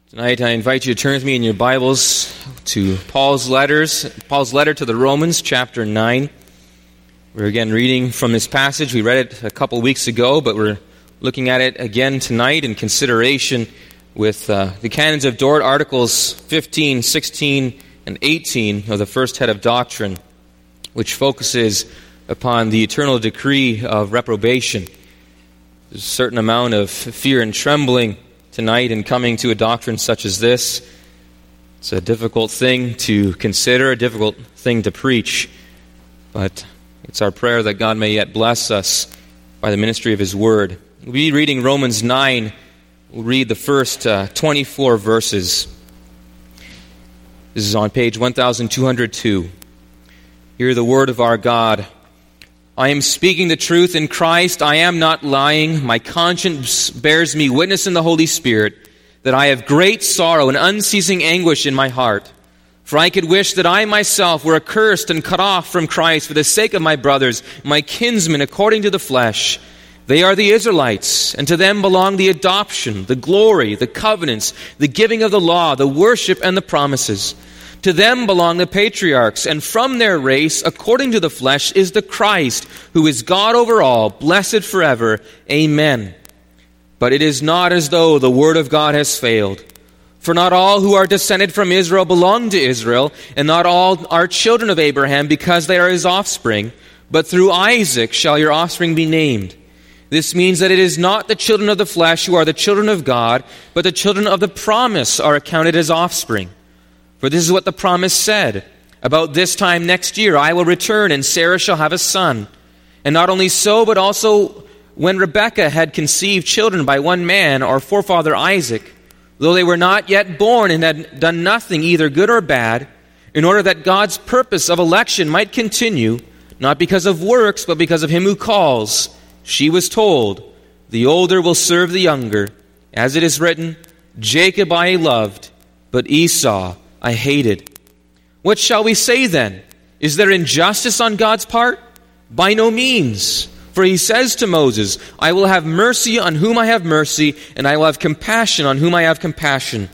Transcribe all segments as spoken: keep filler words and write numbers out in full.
Tonight I invite you to turn with me in your Bibles to Paul's letters, Paul's letter to the Romans, chapter nine. We're again reading from this passage. We read it a couple weeks ago, but we're looking at it again tonight in consideration with uh, the Canons of Dort, Articles fifteen, sixteen, and eighteen of the first head of doctrine, which focuses upon the eternal decree of reprobation. There's a certain amount of fear and trembling tonight in coming to a doctrine such as this. It's a difficult thing to consider, a difficult thing to preach, but it's our prayer that God may yet bless us by the ministry of His Word. We'll be reading Romans nine. We'll read the first uh, twenty-four verses. This is on page one thousand two hundred two. Hear the word of our God. I am speaking the truth in Christ. I am not lying. My conscience bears me witness in the Holy Spirit that I have great sorrow and unceasing anguish in my heart. For I could wish that I myself were accursed and cut off from Christ for the sake of my brothers, my kinsmen according to the flesh. They are the Israelites, and to them belong the adoption, the glory, the covenants, the giving of the law, the worship, and the promises. To them belong the patriarchs, and from their race, according to the flesh, is the Christ, who is God over all, blessed forever. Amen. But it is not as though the word of God has failed. For not all who are descended from Israel belong to Israel, and not all are children of Abraham because they are his offspring. But through Isaac shall your offspring be named. This means that it is not the children of the flesh who are the children of God, but the children of the promise are accounted as offspring. For this is what the promise said, about this time next year I will return, and Sarah shall have a son. And not only so, but also when Rebekah had conceived children by one man, our forefather Isaac, though they were not yet born and had done nothing, either good or bad, in order that God's purpose of election might continue, not because of works, but because of him who calls, she was told, the older will serve the younger. As it is written, Jacob I loved, but Esau I hated. What shall we say then? Is there injustice on God's part? By no means. For he says to Moses, I will have mercy on whom I have mercy, and I will have compassion on whom I have compassion.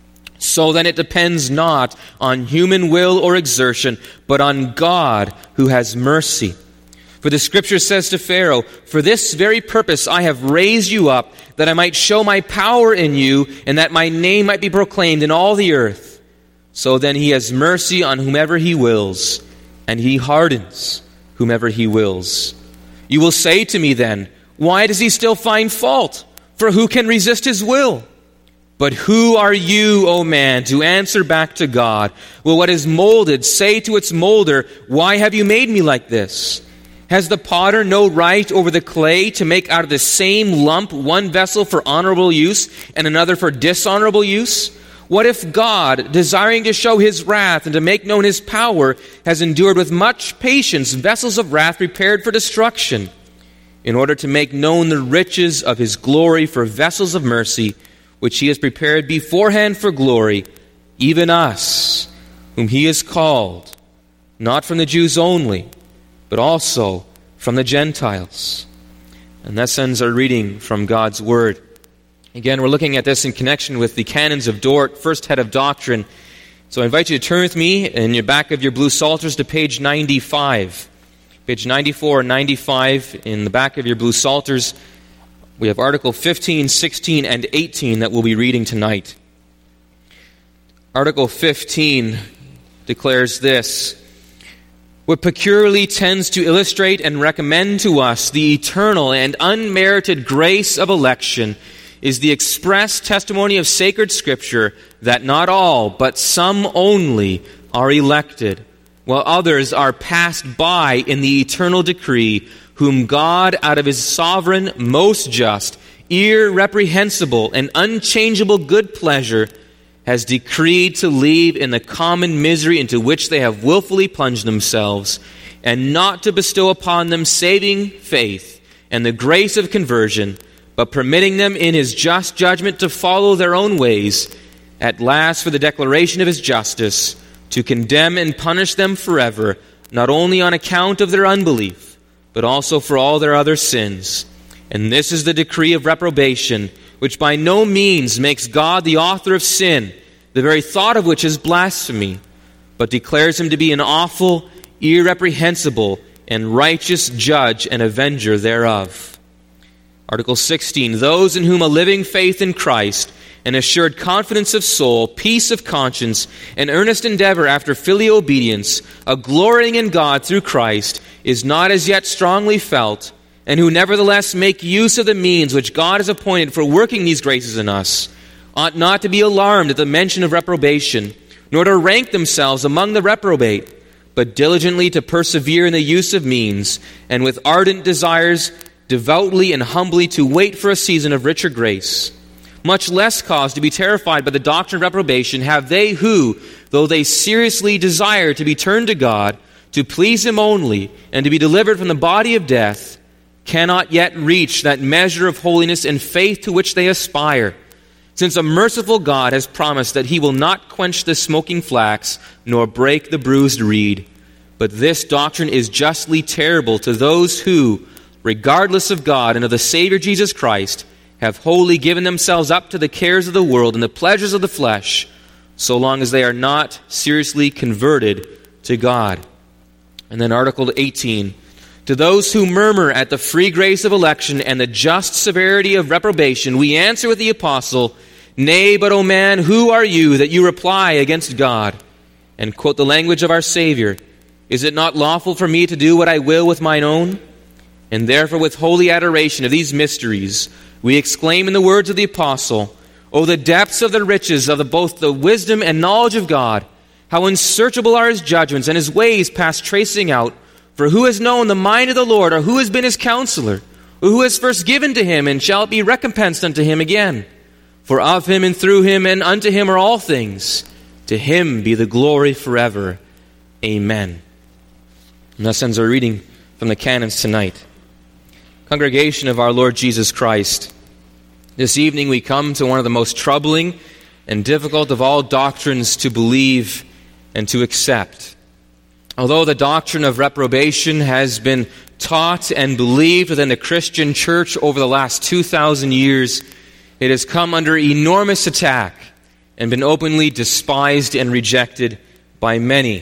So then it depends not on human will or exertion, but on God who has mercy. For the Scripture says to Pharaoh, for this very purpose I have raised you up, that I might show my power in you, and that my name might be proclaimed in all the earth. So then he has mercy on whomever he wills, and he hardens whomever he wills. You will say to me then, why does he still find fault? For who can resist his will? But who are you, O man, to answer back to God? Will what is molded say to its molder, why have you made me like this? Has the potter no right over the clay to make out of the same lump one vessel for honorable use and another for dishonorable use? What if God, desiring to show his wrath and to make known his power, has endured with much patience vessels of wrath prepared for destruction, in order to make known the riches of his glory for vessels of mercy, which he has prepared beforehand for glory, even us, whom he has called, not from the Jews only, but also from the Gentiles. And that ends our reading from God's Word. Again, we're looking at this in connection with the Canons of Dort, first head of doctrine. So I invite you to turn with me in your back of your blue psalters to page ninety-five. Page ninety-four and ninety-five in the back of your blue psalters. We have Article fifteen, sixteen, and eighteen that we'll be reading tonight. Article fifteen declares this: what peculiarly tends to illustrate and recommend to us the eternal and unmerited grace of election is the express testimony of sacred Scripture that not all, but some only, are elected, while others are passed by in the eternal decree, whom God, out of his sovereign, most just, irreprehensible, and unchangeable good pleasure, has decreed to leave in the common misery into which they have willfully plunged themselves, and not to bestow upon them saving faith and the grace of conversion, but permitting them in his just judgment to follow their own ways, at last for the declaration of his justice, to condemn and punish them forever, not only on account of their unbelief, but also for all their other sins. And this is the decree of reprobation, which by no means makes God the author of sin, the very thought of which is blasphemy, but declares him to be an awful, irreprehensible, and righteous judge and avenger thereof. Article sixteen, those in whom a living faith in Christ, an assured confidence of soul, peace of conscience, an earnest endeavor after filial obedience, a glorying in God through Christ, is not as yet strongly felt, and who nevertheless make use of the means which God has appointed for working these graces in us, ought not to be alarmed at the mention of reprobation, nor to rank themselves among the reprobate, but diligently to persevere in the use of means, and with ardent desires devoutly and humbly to wait for a season of richer grace. Much less cause to be terrified by the doctrine of reprobation have they who, though they seriously desire to be turned to God, to please Him only, and to be delivered from the body of death, cannot yet reach that measure of holiness and faith to which they aspire, since a merciful God has promised that He will not quench the smoking flax, nor break the bruised reed. But this doctrine is justly terrible to those who, regardless of God and of the Savior Jesus Christ, have wholly given themselves up to the cares of the world and the pleasures of the flesh, so long as they are not seriously converted to God. And then Article eighteen, to those who murmur at the free grace of election and the just severity of reprobation, we answer with the apostle, Nay, but, O man, who are you that you reply against God? And quote the language of our Savior, Is it not lawful for me to do what I will with mine own? And therefore with holy adoration of these mysteries, we exclaim in the words of the apostle, O the depths of the riches of the, both the wisdom and knowledge of God, how unsearchable are His judgments and His ways past tracing out. For who has known the mind of the Lord, or who has been His counselor? Or who has first given to Him, and shall it be recompensed unto Him again? For of Him and through Him and unto Him are all things. To Him be the glory forever. Amen. And thus ends our reading from the canons tonight. Congregation of our Lord Jesus Christ, this evening we come to one of the most troubling and difficult of all doctrines to believe and to accept. Although the doctrine of reprobation has been taught and believed within the Christian church over the last two thousand years, it has come under enormous attack and been openly despised and rejected by many.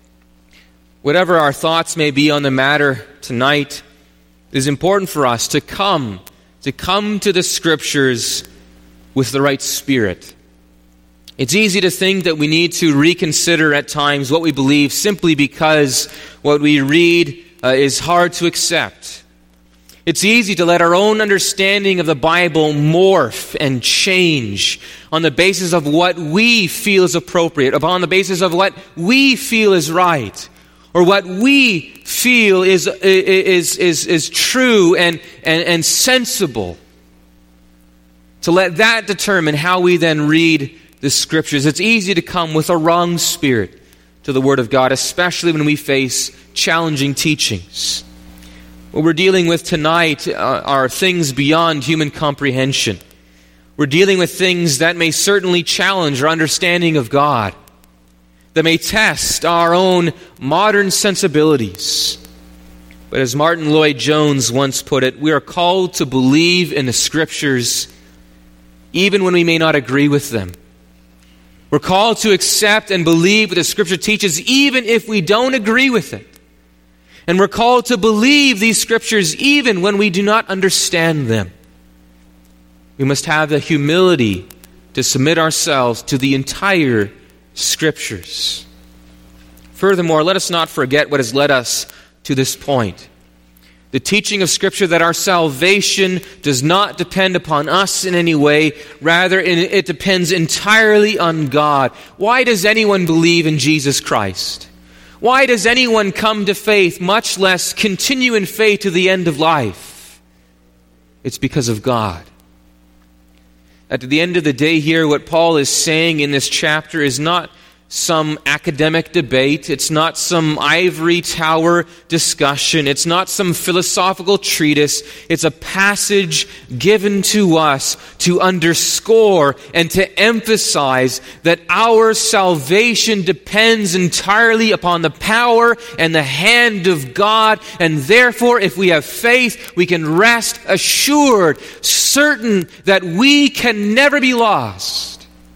Whatever our thoughts may be on the matter tonight, it is important for us to come, to come to the Scriptures with the right spirit. It's easy to think that we need to reconsider at times what we believe simply because what we read uh, is hard to accept. It's easy to let our own understanding of the Bible morph and change on the basis of what we feel is appropriate, upon the basis of what we feel is right, or what we feel is is is, is true and, and, and sensible. To let that determine how we then read the Scriptures. It's easy to come with a wrong spirit to the Word of God, especially when we face challenging teachings. What we're dealing with tonight uh, are things beyond human comprehension. We're dealing with things that may certainly challenge our understanding of God, that may test our own modern sensibilities. But as Martin Lloyd-Jones once put it, we are called to believe in the Scriptures even when we may not agree with them. We're called to accept and believe what the Scripture teaches even if we don't agree with it. And we're called to believe these Scriptures even when we do not understand them. We must have the humility to submit ourselves to the entire Scriptures. Furthermore, let us not forget what has led us to this point. The teaching of Scripture that our salvation does not depend upon us in any way. Rather, it depends entirely on God. Why does anyone believe in Jesus Christ? Why does anyone come to faith, much less continue in faith to the end of life? It's because of God. At the end of the day here, what Paul is saying in this chapter is not some academic debate. It's not some ivory tower discussion. It's not some philosophical treatise. It's a passage given to us to underscore and to emphasize that our salvation depends entirely upon the power and the hand of God. And therefore, if we have faith, we can rest assured, certain that we can never be lost.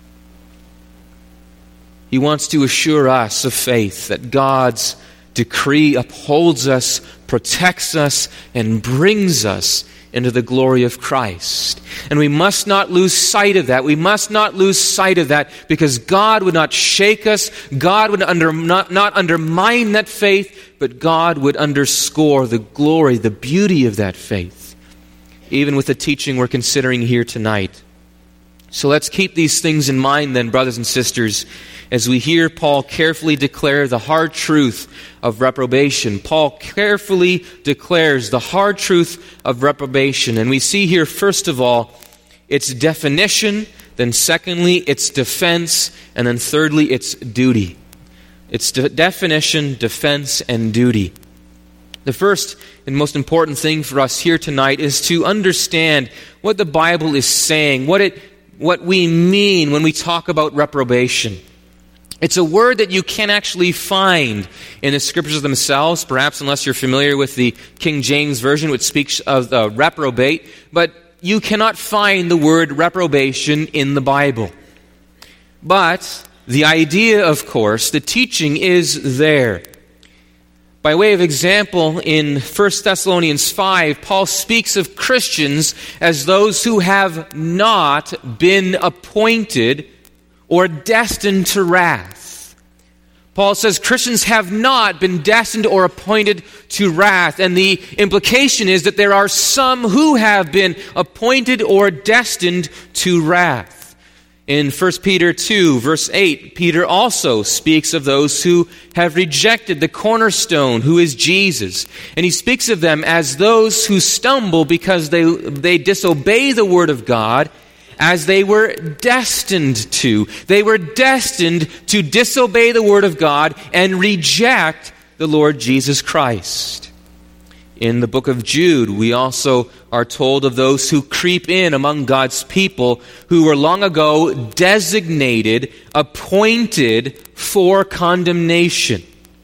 He wants to assure us of faith that God's decree upholds us, protects us, and brings us into the glory of Christ. And we must not lose sight of that. We must not lose sight of that, because God would not shake us. God would under, not, not undermine that faith, but God would underscore the glory, the beauty of that faith, even with the teaching we're considering here tonight. So let's keep these things in mind then, brothers and sisters, as we hear Paul carefully declare the hard truth of reprobation. Paul carefully declares the hard truth of reprobation. And we see here, first of all, its definition, then secondly, its defense, and then thirdly, its duty. Its de- definition, defense, and duty. The first and most important thing for us here tonight is to understand what the Bible is saying, what it, what we mean when we talk about reprobation. It's a word that you can't actually find in the Scriptures themselves, perhaps unless you're familiar with the King James Version, which speaks of the reprobate, but you cannot find the word reprobation in the Bible. But the idea, of course, the teaching is there. By way of example, in First Thessalonians five, Paul speaks of Christians as those who have not been appointed or destined to wrath. Paul says Christians have not been destined or appointed to wrath. And the implication is that there are some who have been appointed or destined to wrath. In First Peter two, verse eight, Peter also speaks of those who have rejected the cornerstone, who is Jesus. And he speaks of them as those who stumble because they, they disobey the word of God, as they were destined to. They were destined to disobey the word of God and reject the Lord Jesus Christ. In the book of Jude, we also are told of those who creep in among God's people who were long ago designated, appointed for condemnation.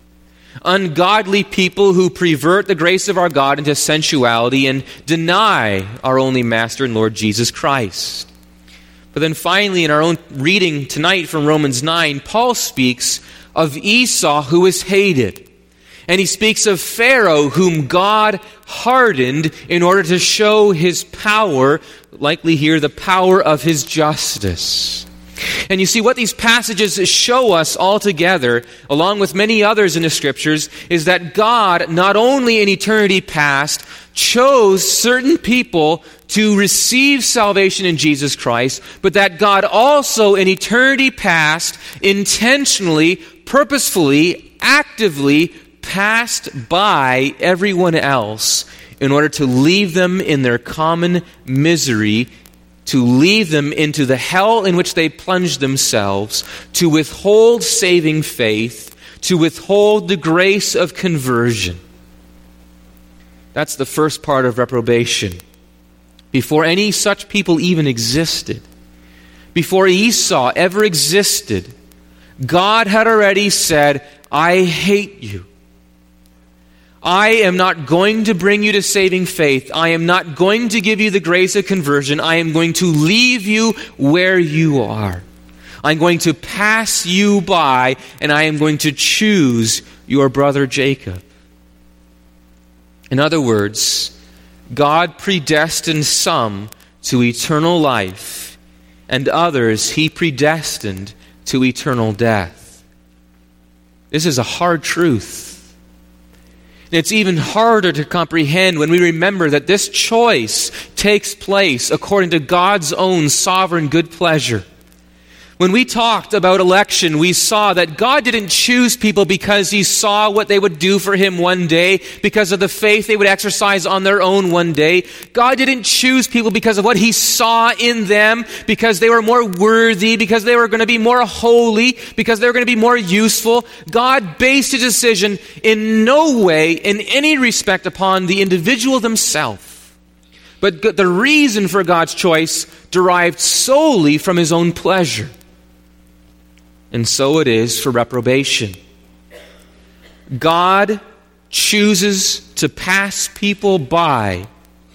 Ungodly people who pervert the grace of our God into sensuality and deny our only Master and Lord Jesus Christ. But then finally, in our own reading tonight from Romans nine, Paul speaks of Esau who is hated. And he speaks of Pharaoh whom God hardened in order to show his power, likely here the power of his justice. And you see, what these passages show us altogether, along with many others in the Scriptures, is that God, not only in eternity past, chose certain people to receive salvation in Jesus Christ, but that God also in eternity past intentionally, purposefully, actively passed by everyone else in order to leave them in their common misery, to leave them into the hell in which they plunged themselves, to withhold saving faith, to withhold the grace of conversion. That's the first part of reprobation. Before any such people even existed, before Esau ever existed, God had already said, I hate you. I am not going to bring you to saving faith. I am not going to give you the grace of conversion. I am going to leave you where you are. I'm going to pass you by, and I am going to choose your brother Jacob. In other words, God predestined some to eternal life, and others He predestined to eternal death. This is a hard truth. It's even harder to comprehend when we remember that this choice takes place according to God's own sovereign good pleasure. When we talked about election, we saw that God didn't choose people because he saw what they would do for him one day, because of the faith they would exercise on their own one day. God didn't choose people because of what he saw in them, because they were more worthy, because they were going to be more holy, because they were going to be more useful. God based his decision in no way, in any respect, upon the individual themselves. But the reason for God's choice derived solely from his own pleasure. And so it is for reprobation. God chooses to pass people by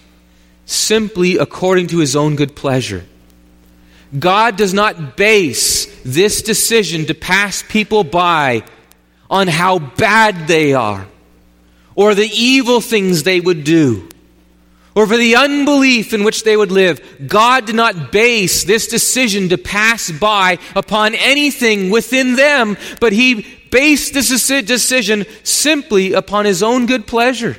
simply according to his own good pleasure. God does not base this decision to pass people by on how bad they are, or the evil things they would do, or for the unbelief in which they would live. God did not base this decision to pass by upon anything within them, but he based this decision simply upon his own good pleasure.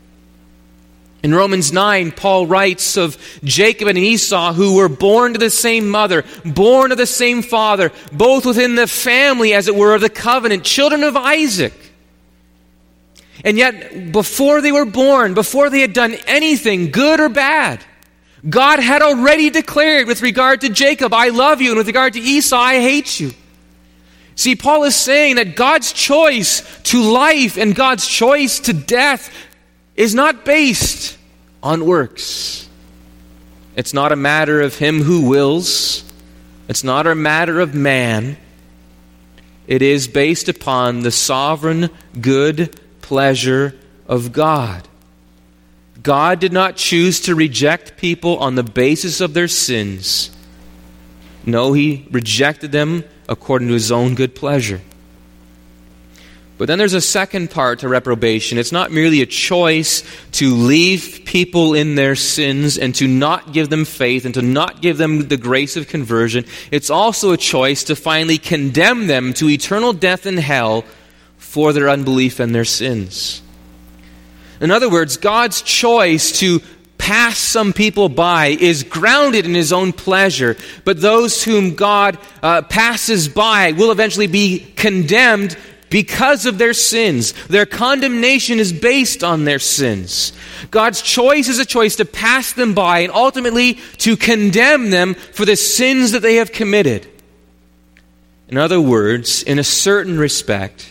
In Romans nine, Paul writes of Jacob and Esau, who were born to the same mother, born of the same father, both within the family, as it were, of the covenant, children of Isaac. And yet, before they were born, before they had done anything, good or bad, God had already declared with regard to Jacob, I love you, and with regard to Esau, I hate you. See, Paul is saying that God's choice to life and God's choice to death is not based on works. It's not a matter of him who wills. It's not a matter of man. It is based upon the sovereign good pleasure of God. God did not choose to reject people on the basis of their sins. No, he rejected them according to his own good pleasure. But then there's a second part to reprobation. It's not merely a choice to leave people in their sins and to not give them faith and to not give them the grace of conversion. It's also a choice to finally condemn them to eternal death in hell for their unbelief and their sins. In other words, God's choice to pass some people by is grounded in his own pleasure, but those whom God uh, passes by will eventually be condemned because of their sins. Their condemnation is based on their sins. God's choice is a choice to pass them by and ultimately to condemn them for the sins that they have committed. In other words, in a certain respect,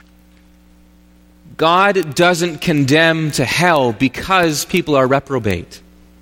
God doesn't condemn to hell because people are reprobate.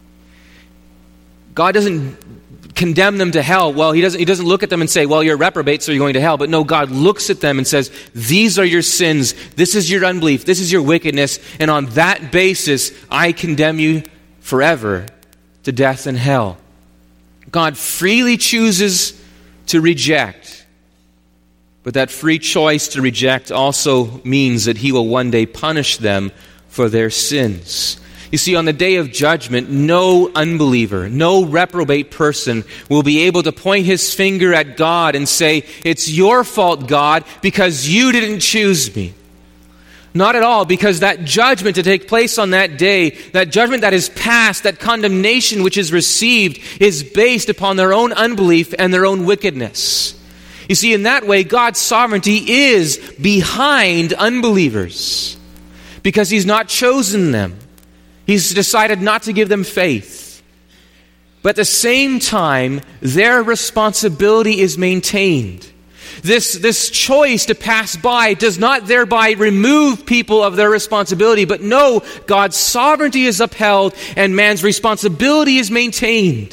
God doesn't condemn them to hell. Well, he doesn't, he doesn't look at them and say, well, you're reprobate, so you're going to hell. But no, God looks at them and says, these are your sins. This is your unbelief. This is your wickedness. And on that basis, I condemn you forever to death and hell. God freely chooses to reject. But that free choice to reject also means that he will one day punish them for their sins. You see, on the day of judgment, no unbeliever, no reprobate person will be able to point his finger at God and say, it's your fault, God, because you didn't choose me. Not at all, because that judgment to take place on that day, that judgment that is passed, that condemnation which is received, is based upon their own unbelief and their own wickedness. You see, in that way, God's sovereignty is behind unbelievers because he's not chosen them. He's decided not to give them faith. But at the same time, their responsibility is maintained. This, this choice to pass by does not thereby remove people of their responsibility, but no, God's sovereignty is upheld and man's responsibility is maintained.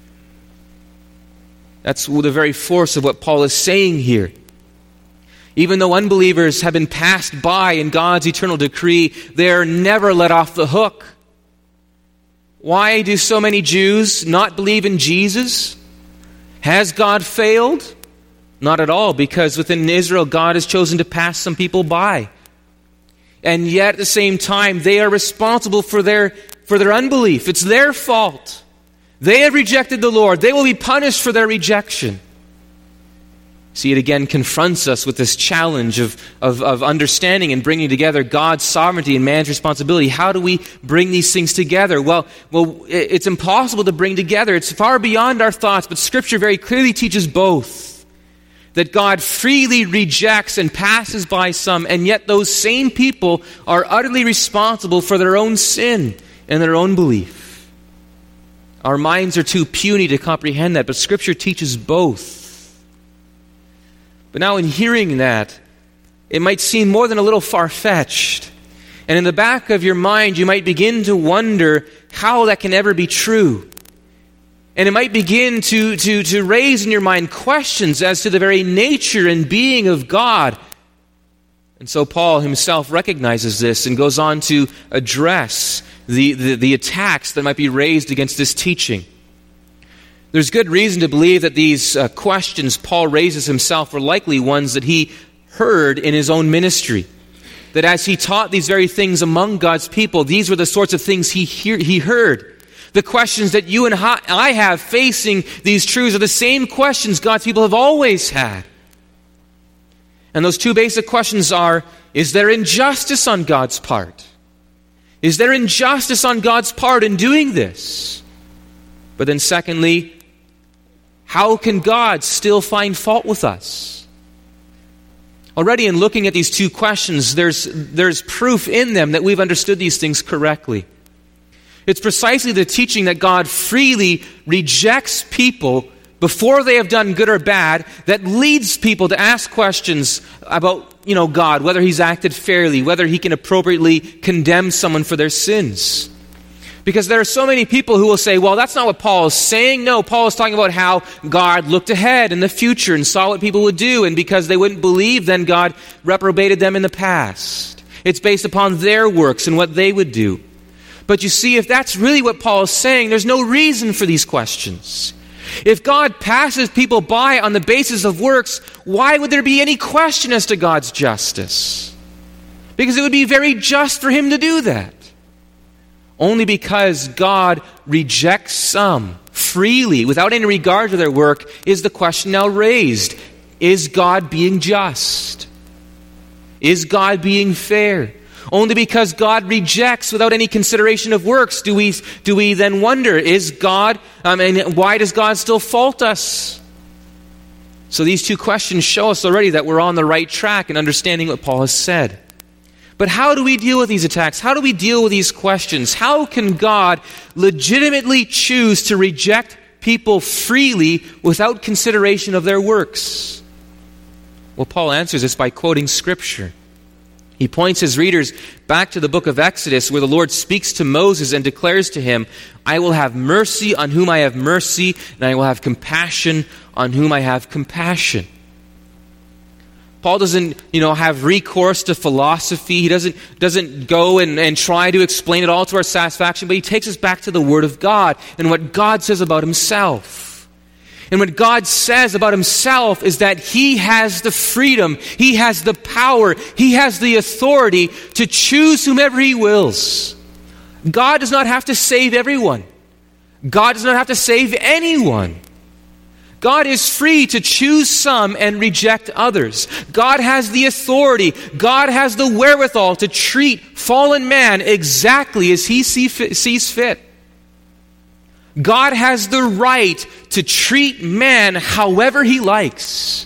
That's the very force of what Paul is saying here. Even though unbelievers have been passed by in God's eternal decree, they're never let off the hook. Why do so many Jews not believe in Jesus? Has God failed? Not at all, because within Israel, God has chosen to pass some people by. And yet at the same time, they are responsible for their, for their unbelief. It's their fault. They have rejected the Lord. They will be punished for their rejection. See, it again confronts us with this challenge of, of, of understanding and bringing together God's sovereignty and man's responsibility. How do we bring these things together? Well, well, it's impossible to bring together. It's far beyond our thoughts, but Scripture very clearly teaches both. that God freely rejects and passes by some, and yet those same people are utterly responsible for their own sin and their own belief. Our minds are too puny to comprehend that, but Scripture teaches both. But now in hearing that, it might seem more than a little far-fetched. And in the back of your mind, you might begin to wonder how that can ever be true. And it might begin to, to, to raise in your mind questions as to the very nature and being of God. And so Paul himself recognizes this and goes on to address the, the, the attacks that might be raised against this teaching. There's good reason to believe that these uh, questions Paul raises himself were likely ones that he heard in his own ministry. That as he taught these very things among God's people, these were the sorts of things he hear, he heard. The questions that you and I have facing these truths are the same questions God's people have always had. And those two basic questions are, is there injustice on God's part? Is there injustice on God's part in doing this? But then secondly, how can God still find fault with us? Already in looking at these two questions, there's, there's proof in them that we've understood these things correctly. It's precisely the teaching that God freely rejects people before they have done good or bad that leads people to ask questions about, you know, God, whether He's acted fairly, whether He can appropriately condemn someone for their sins. Because there are so many people who will say, well, that's not what Paul is saying. No, Paul is talking about how God looked ahead in the future and saw what people would do, and because they wouldn't believe, then God reprobated them in the past. It's based upon their works and what they would do. But you see, if that's really what Paul is saying, there's no reason for these questions. If God passes people by on the basis of works, why would there be any question as to God's justice? Because it would be very just for Him to do that. Only because God rejects some freely, without any regard to their work, is the question now raised. Is God being just? Is God being fair? Only because God rejects without any consideration of works do we do we then wonder, is God, I mean, why does God still fault us? So these two questions show us already that we're on the right track in understanding what Paul has said. But how do we deal with these attacks? How do we deal with these questions? How can God legitimately choose to reject people freely without consideration of their works? Well, Paul answers this by quoting Scripture. He points his readers back to the book of Exodus, where the Lord speaks to Moses and declares to him, I will have mercy on whom I have mercy, and I will have compassion on whom I have compassion. Paul doesn't, you know, have recourse to philosophy. He doesn't, doesn't go and, and try to explain it all to our satisfaction, but he takes us back to the Word of God and what God says about Himself. And what God says about Himself is that He has the freedom, He has the power, He has the authority to choose whomever He wills. God does not have to save everyone. God does not have to save anyone. God is free to choose some and reject others. God has the authority, God has the wherewithal to treat fallen man exactly as He sees fit. God has the right to treat man however He likes.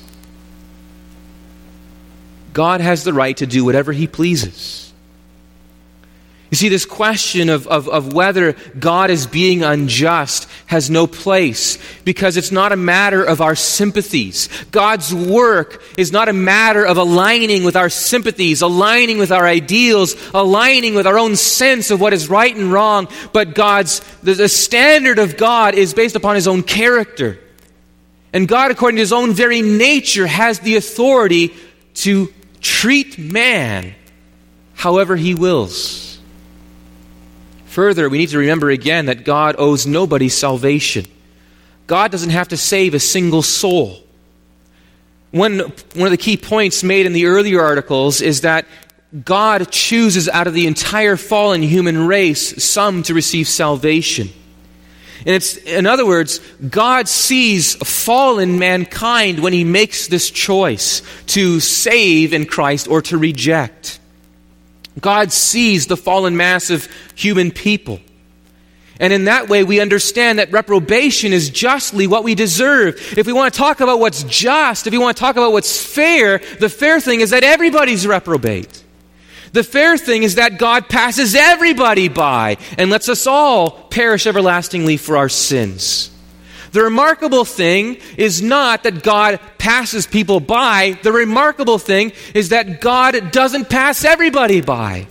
God has the right to do whatever He pleases. You see, this question of, of, of whether God is being unjust has no place, because it's not a matter of our sympathies. God's work is not a matter of aligning with our sympathies, aligning with our ideals, aligning with our own sense of what is right and wrong, but God's the, the standard of God is based upon His own character. And God, according to His own very nature, has the authority to treat man however He wills. Further, we need to remember again that God owes nobody salvation. God doesn't have to save a single soul. One, one of the key points made in the earlier articles is that God chooses out of the entire fallen human race some to receive salvation. And it's, in other words, God sees fallen mankind when He makes this choice to save in Christ or to reject. God sees the fallen mass of human people. And in that way, we understand that reprobation is justly what we deserve. If we want to talk about what's just, if we want to talk about what's fair, the fair thing is that everybody's reprobate. The fair thing is that God passes everybody by and lets us all perish everlastingly for our sins. The remarkable thing is not that God passes people by. The remarkable thing is that God doesn't pass everybody by.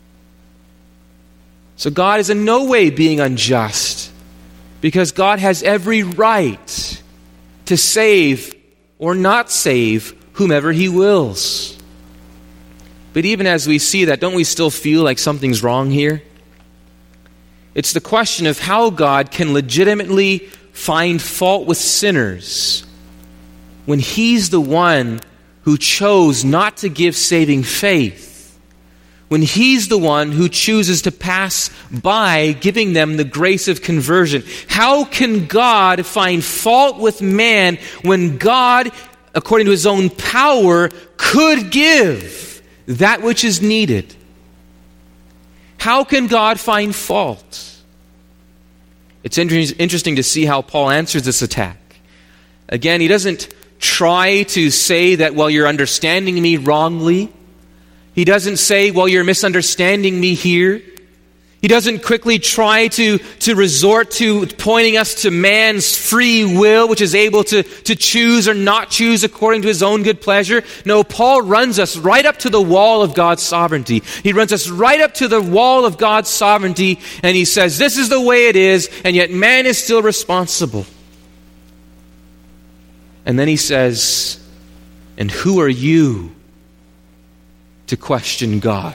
So God is in no way being unjust, because God has every right to save or not save whomever He wills. But even as we see that, don't we still feel like something's wrong here? It's the question of how God can legitimately find fault with sinners when He's the one who chose not to give saving faith, when He's the one who chooses to pass by giving them the grace of conversion. How can God find fault with man when God, according to His own power, could give that which is needed? How can God find fault? It's interesting to see how Paul answers this attack. Again, he doesn't try to say that, well, you're understanding me wrongly. He doesn't say, well, you're misunderstanding me here. He doesn't quickly try to, to resort to pointing us to man's free will, which is able to, to choose or not choose according to his own good pleasure. No, Paul runs us right up to the wall of God's sovereignty. He runs us right up to the wall of God's sovereignty, and he says, this is the way it is, and yet man is still responsible. And then he says, and who are you to question God?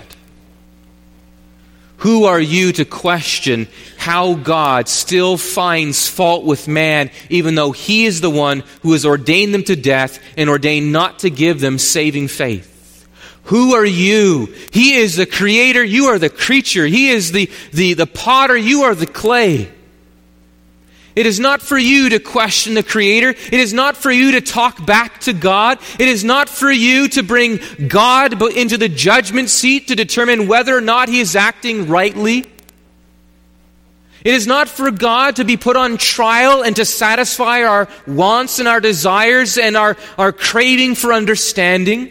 Who are you to question how God still finds fault with man, even though He is the one who has ordained them to death and ordained not to give them saving faith? Who are you? He is the creator, you are the creature. He is the, the, the potter, you are the clay. It is not for you to question the Creator. It is not for you to talk back to God. It is not for you to bring God into the judgment seat to determine whether or not He is acting rightly. It is not for God to be put on trial and to satisfy our wants and our desires and our, our craving for understanding.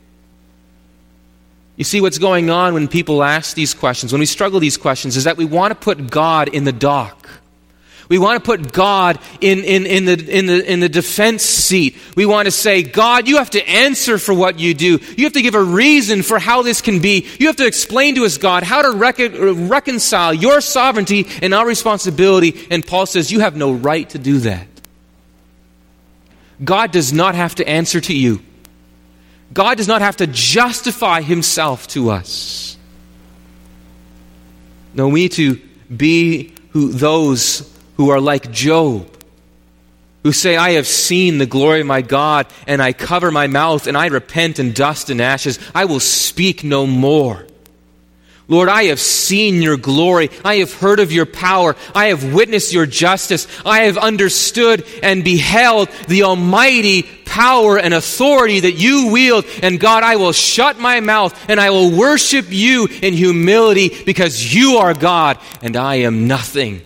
You see, what's going on when people ask these questions, when we struggle these questions, is that we want to put God in the dock. We want to put God in, in, in, the, in, the, in the defense seat. We want to say, God, you have to answer for what you do. You have to give a reason for how this can be. You have to explain to us, God, how to rec- reconcile your sovereignty and our responsibility. And Paul says, you have no right to do that. God does not have to answer to you. God does not have to justify Himself to us. No, we need to be who those who are like Job, who say, I have seen the glory of my God, and I cover my mouth, and I repent in dust and ashes. I will speak no more. Lord, I have seen your glory. I have heard of your power. I have witnessed your justice. I have understood and beheld the almighty power and authority that you wield. And God, I will shut my mouth, and I will worship you in humility, because you are God, and I am nothing.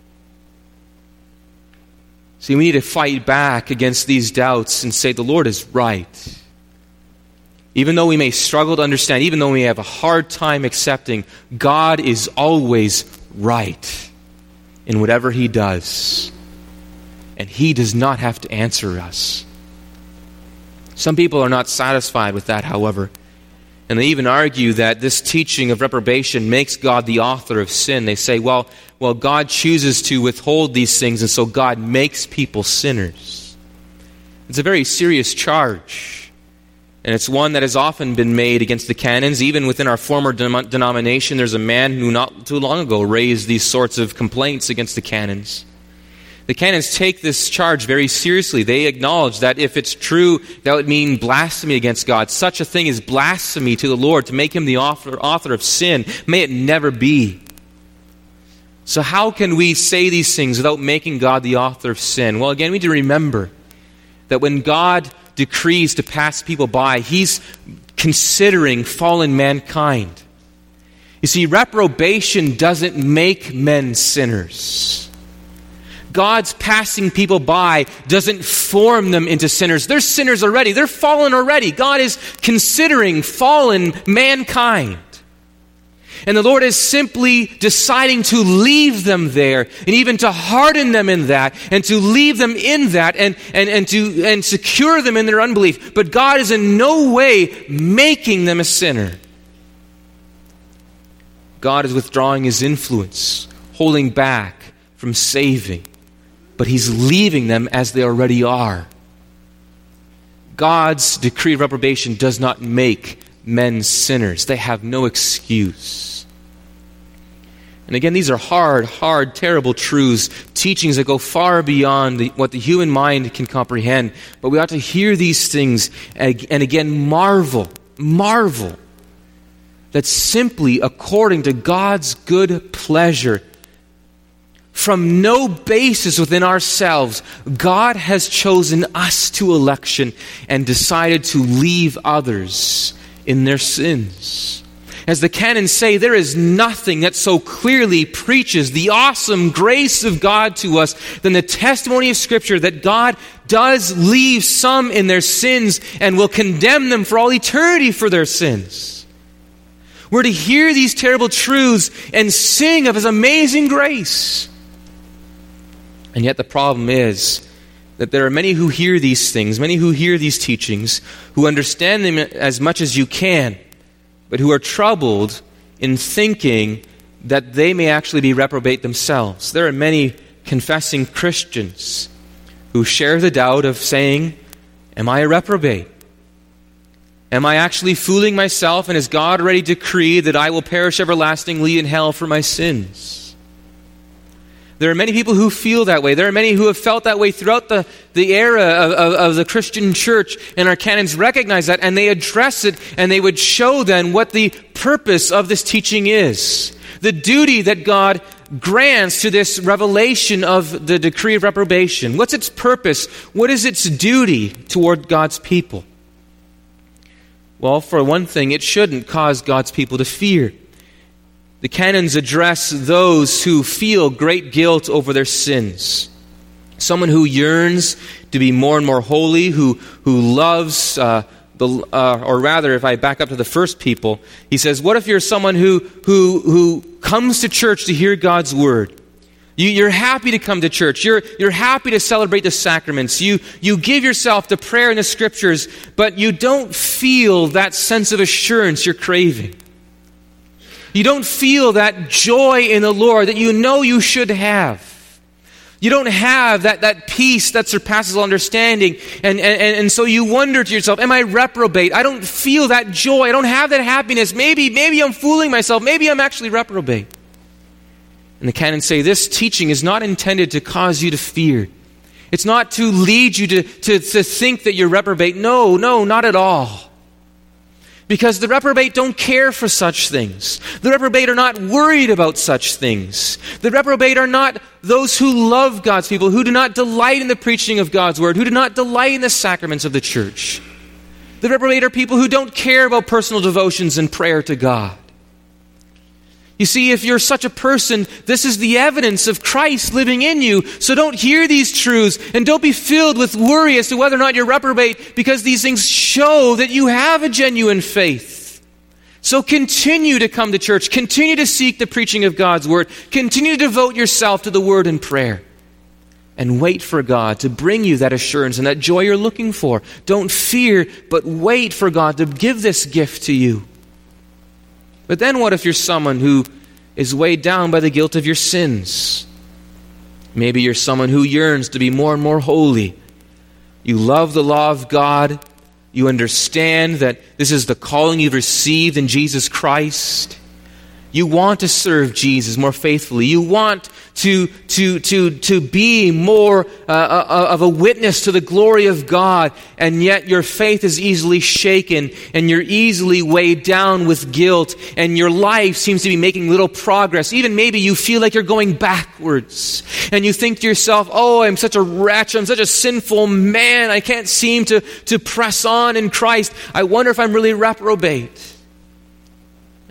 See, we need to fight back against these doubts and say the Lord is right. Even though we may struggle to understand, even though we have a hard time accepting, God is always right in whatever He does. And He does not have to answer us. Some people are not satisfied with that, however. And they even argue that this teaching of reprobation makes God the author of sin. They say, well, well, God chooses to withhold these things, and so God makes people sinners. It's a very serious charge. And it's one that has often been made against the canons. Even within our former denom- denomination, there's a man who not too long ago raised these sorts of complaints against the canons. The canons take this charge very seriously. They acknowledge that if it's true, that would mean blasphemy against God. Such a thing is blasphemy to the Lord, to make Him the author, author of sin. May it never be. So how can we say these things without making God the author of sin? Well, again, we need to remember that when God decrees to pass people by, He's considering fallen mankind. You see, reprobation doesn't make men sinners. God's passing people by doesn't form them into sinners. They're sinners already. They're fallen already. God is considering fallen mankind. And the Lord is simply deciding to leave them there and even to harden them in that and to leave them in that and, and, and to and secure them in their unbelief. But God is in no way making them a sinner. God is withdrawing His influence, holding back from saving. But He's leaving them as they already are. God's decree of reprobation does not make men sinners. They have no excuse. And again, these are hard, hard, terrible truths, teachings that go far beyond the, what the human mind can comprehend. But we ought to hear these things and, and again marvel, marvel that simply according to God's good pleasure, from no basis within ourselves, God has chosen us to election and decided to leave others in their sins. As the canons say, there is nothing that so clearly preaches the awesome grace of God to us than the testimony of Scripture that God does leave some in their sins and will condemn them for all eternity for their sins. We're to hear these terrible truths and sing of His amazing grace. And yet the problem is that there are many who hear these things, many who hear these teachings, who understand them as much as you can, but who are troubled in thinking that they may actually be reprobate themselves. There are many confessing Christians who share the doubt of saying, am I a reprobate? Am I actually fooling myself, and has God already decreed that I will perish everlastingly in hell for my sins? There are many people who feel that way. There are many who have felt that way throughout the, the era of, of, of the Christian church, and our canons recognize that, and they address it, and they would show then what the purpose of this teaching is. The duty that God grants to this revelation of the decree of reprobation. What's its purpose? What is its duty toward God's people? Well, for one thing, it shouldn't cause God's people to fear. The canons address those who feel great guilt over their sins. Someone who yearns to be more and more holy, who who loves, uh, the, uh, or rather, if I back up to the first people, he says, what if you're someone who who who comes to church to hear God's word? You, you're happy to come to church. You're you're happy to celebrate the sacraments. You you give yourself to prayer and the Scriptures, but you don't feel that sense of assurance you're craving. You don't feel that joy in the Lord that you know you should have. You don't have that, that peace that surpasses all understanding. And, and, and so you wonder to yourself, am I reprobate? I don't feel that joy. I don't have that happiness. Maybe, maybe I'm fooling myself. Maybe I'm actually reprobate. And the canons say this teaching is not intended to cause you to fear. It's not to lead you to, to, to think that you're reprobate. No, no, not at all. Because the reprobate don't care for such things. The reprobate are not worried about such things. The reprobate are not those who love God's people, who do not delight in the preaching of God's word, who do not delight in the sacraments of the church. The reprobate are people who don't care about personal devotions and prayer to God. You see, if you're such a person, this is the evidence of Christ living in you. So don't hear these truths and don't be filled with worry as to whether or not you're reprobate, because these things show that you have a genuine faith. So continue to come to church. Continue to seek the preaching of God's word. Continue to devote yourself to the word and prayer. And wait for God to bring you that assurance and that joy you're looking for. Don't fear, but wait for God to give this gift to you. But then what if you're someone who is weighed down by the guilt of your sins? Maybe you're someone who yearns to be more and more holy. You love the law of God. You understand that this is the calling you've received in Jesus Christ. You want to serve Jesus more faithfully. You want to, to, to, to be more uh, of a witness to the glory of God, and yet your faith is easily shaken, and you're easily weighed down with guilt, and your life seems to be making little progress. Even maybe you feel like you're going backwards, and you think to yourself, oh, I'm such a wretch, I'm such a sinful man, I can't seem to, to press on in Christ. I wonder if I'm really reprobate.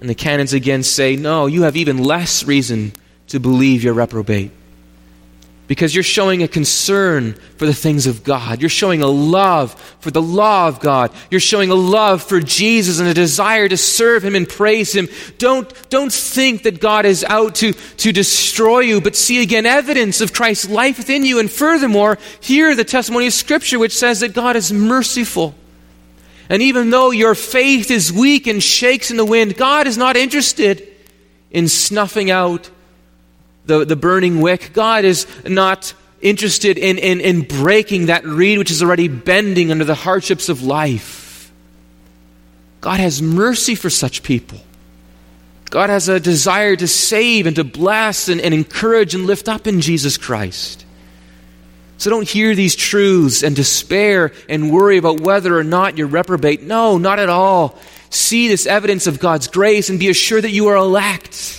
And the canons again say, no, you have even less reason to believe you're reprobate. Because you're showing a concern for the things of God. You're showing a love for the law of God. You're showing a love for Jesus and a desire to serve Him and praise Him. Don't, don't think that God is out to, to destroy you, but see again evidence of Christ's life within you. And furthermore, hear the testimony of Scripture which says that God is merciful. And even though your faith is weak and shakes in the wind, God is not interested in snuffing out The, the burning wick. God is not interested in, in, in breaking that reed which is already bending under the hardships of life. God has mercy for such people. God has a desire to save and to bless and, and encourage and lift up in Jesus Christ. So don't hear these truths and despair and worry about whether or not you're reprobate. No, not at all. See this evidence of God's grace and be assured that you are elect.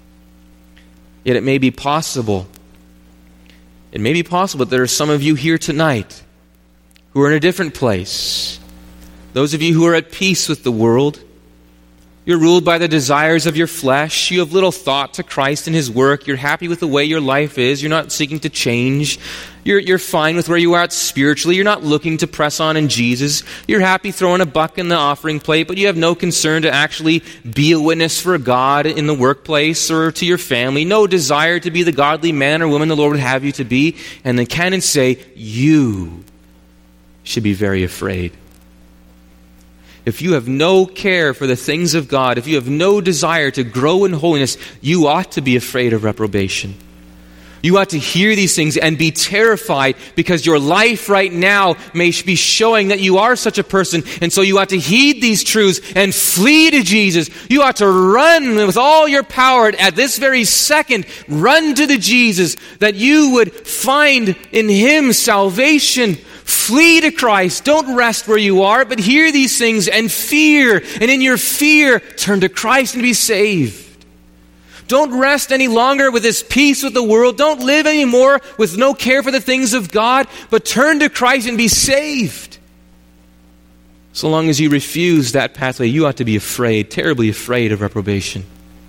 Yet it may be possible, it may be possible that there are some of you here tonight who are in a different place. Those of you who are at peace with the world. You're ruled by the desires of your flesh. You have little thought to Christ and His work. You're happy with the way your life is. You're not seeking to change. You're, you're fine with where you are at spiritually. You're not looking to press on in Jesus. You're happy throwing a buck in the offering plate, but you have no concern to actually be a witness for God in the workplace or to your family. No desire to be the godly man or woman the Lord would have you to be. And the canons say, you should be very afraid. If you have no care for the things of God, if you have no desire to grow in holiness, you ought to be afraid of reprobation. You ought to hear these things and be terrified because your life right now may be showing that you are such a person. And so you ought to heed these truths and flee to Jesus. You ought to run with all your power at this very second. Run to the Jesus that you would find in Him salvation. Flee to Christ. Don't rest where you are, but hear these things and fear. And in your fear, turn to Christ and be saved. Don't rest any longer with this peace with the world. Don't live anymore with no care for the things of God, but turn to Christ and be saved. So long as you refuse that pathway, you ought to be afraid, terribly afraid of reprobation.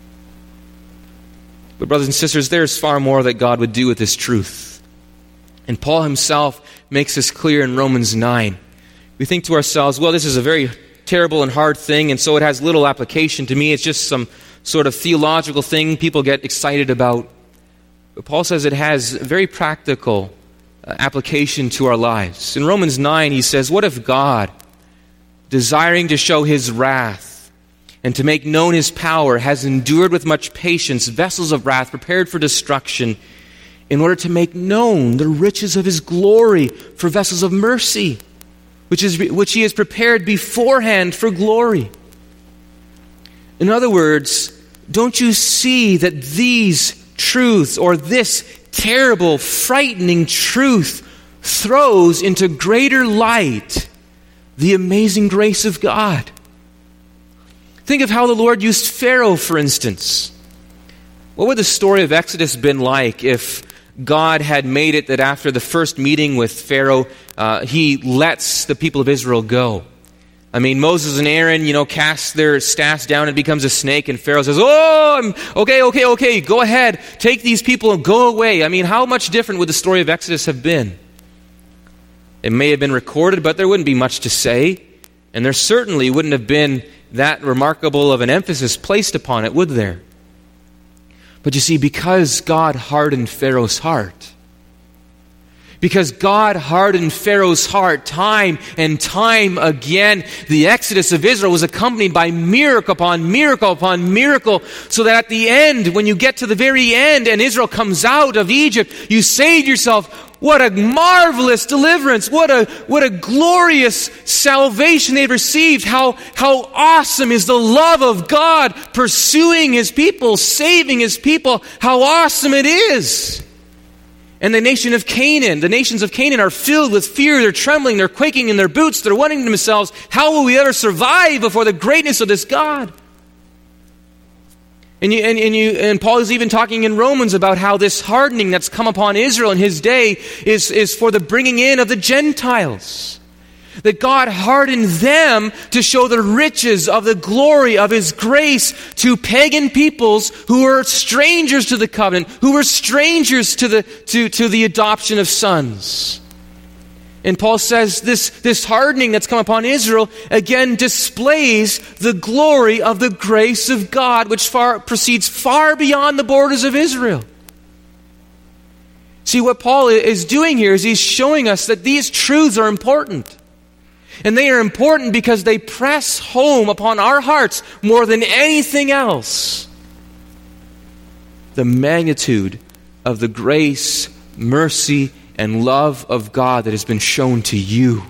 But brothers and sisters, there's far more that God would do with this truth. And Paul himself makes this clear in Romans nine. We think to ourselves, well, this is a very terrible and hard thing, and so it has little application to me. It's just some sort of theological thing people get excited about. But Paul says it has very practical uh, application to our lives. In Romans nine, he says, what if God, desiring to show His wrath and to make known His power, has endured with much patience vessels of wrath prepared for destruction, in order to make known the riches of His glory for vessels of mercy, which is which He has prepared beforehand for glory. In other words, don't you see that these truths, or this terrible, frightening truth, throws into greater light the amazing grace of God? Think of how the Lord used Pharaoh, for instance. What would the story of Exodus been like if God had made it that after the first meeting with Pharaoh, uh, He lets the people of Israel go? I mean, Moses and Aaron, you know, cast their staffs down and it becomes a snake, and Pharaoh says, oh, I'm, okay, okay, okay, go ahead, take these people and go away. I mean, how much different would the story of Exodus have been? It may have been recorded, but there wouldn't be much to say, and there certainly wouldn't have been that remarkable of an emphasis placed upon it, would there? But you see, because God hardened Pharaoh's heart, Because God hardened Pharaoh's heart time and time again, the exodus of Israel was accompanied by miracle upon miracle upon miracle, so that at the end, when you get to the very end and Israel comes out of Egypt, you say to yourself, what a marvelous deliverance, what a what a glorious salvation they've received. How, how awesome is the love of God pursuing His people, saving His people. How awesome it is. And the nation of Canaan, the nations of Canaan are filled with fear. They're trembling, they're quaking in their boots. They're wondering to themselves, how will we ever survive before the greatness of this God? And, you, and, and, you, and Paul is even talking in Romans about how this hardening that's come upon Israel in his day is, is for the bringing in of the Gentiles. That God hardened them to show the riches of the glory of His grace to pagan peoples who were strangers to the covenant, who were strangers to the, to, to the adoption of sons. And Paul says this, this hardening that's come upon Israel again displays the glory of the grace of God, which far proceeds far beyond the borders of Israel. See, what Paul is doing here is he's showing us that these truths are important. And they are important because they press home upon our hearts more than anything else the magnitude of the grace, mercy, and love of God that has been shown to you.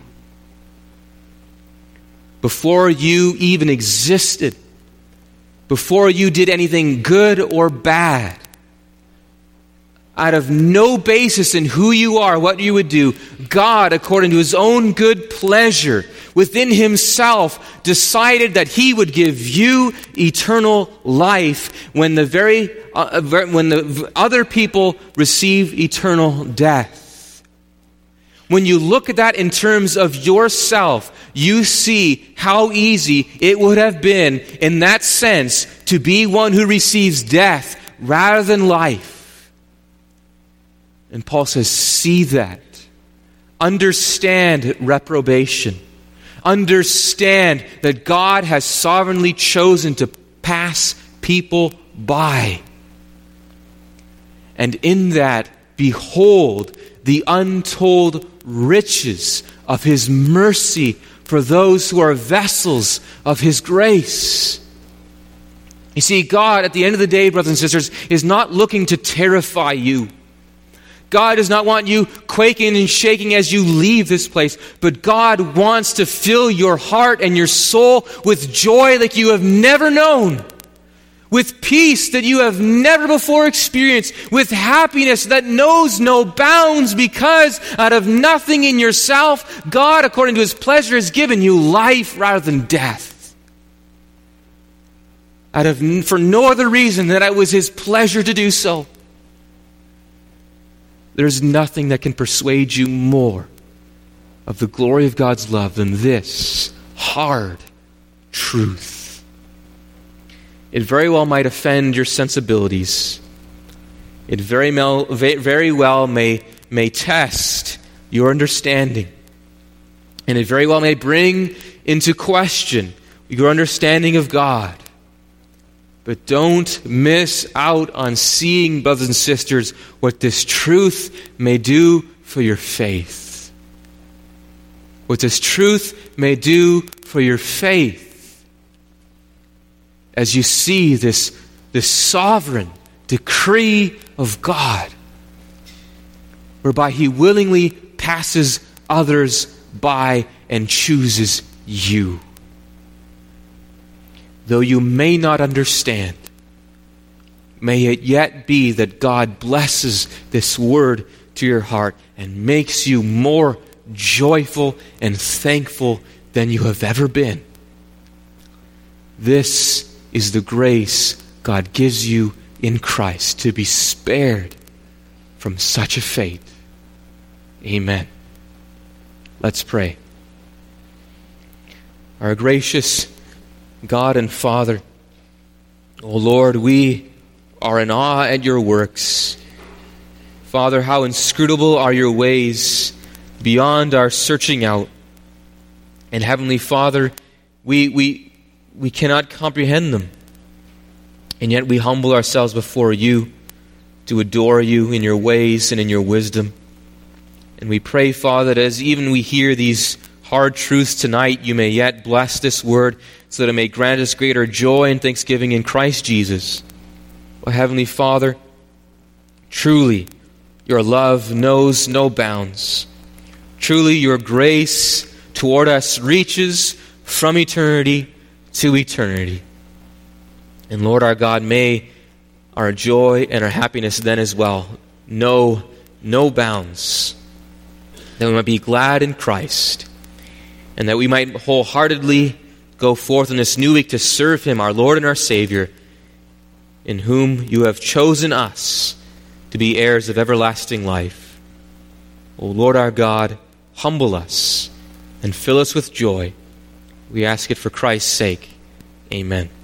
Before you even existed, before you did anything good or bad, out of no basis in who you are, what you would do, God, according to His own good pleasure, within Himself, decided that He would give you eternal life when the very uh, when the other people receive eternal death. When you look at that in terms of yourself, you see how easy it would have been, in that sense, to be one who receives death rather than life. And Paul says, see that. Understand reprobation. Understand that God has sovereignly chosen to pass people by. And in that, behold the untold riches of His mercy for those who are vessels of His grace. You see, God, at the end of the day, brothers and sisters, is not looking to terrify you. God does not want you quaking and shaking as you leave this place, but God wants to fill your heart and your soul with joy like you have never known, with peace that you have never before experienced, with happiness that knows no bounds, because out of nothing in yourself, God, according to His pleasure, has given you life rather than death. Out of, for no other reason than it was His pleasure to do so. There's nothing that can persuade you more of the glory of God's love than this hard truth. It very well might offend your sensibilities. It very well, very well may, may test your understanding. And it very well may bring into question your understanding of God. But don't miss out on seeing, brothers and sisters, what this truth may do for your faith. What this truth may do for your faith. As you see this, this sovereign decree of God, whereby He willingly passes others by and chooses you. Though you may not understand, may it yet be that God blesses this word to your heart and makes you more joyful and thankful than you have ever been. This is the grace God gives you in Christ, to be spared from such a fate. Amen. Let's pray. Our gracious God and Father, O Lord, we are in awe at your works. Father, how inscrutable are your ways, beyond our searching out. And Heavenly Father, we we we cannot comprehend them. And yet we humble ourselves before you to adore you in your ways and in your wisdom. And we pray, Father, that as even we hear these hard truths tonight, you may yet bless this word so that it may grant us greater joy and thanksgiving in Christ Jesus. O Heavenly Father, truly your love knows no bounds. Truly your grace toward us reaches from eternity to eternity. And Lord our God, may our joy and our happiness then as well know no bounds. That we might be glad in Christ, and that we might wholeheartedly go forth in this new week to serve Him, our Lord and our Savior, in whom you have chosen us to be heirs of everlasting life. O Lord our God, humble us, and fill us with joy. We ask it for Christ's sake. Amen.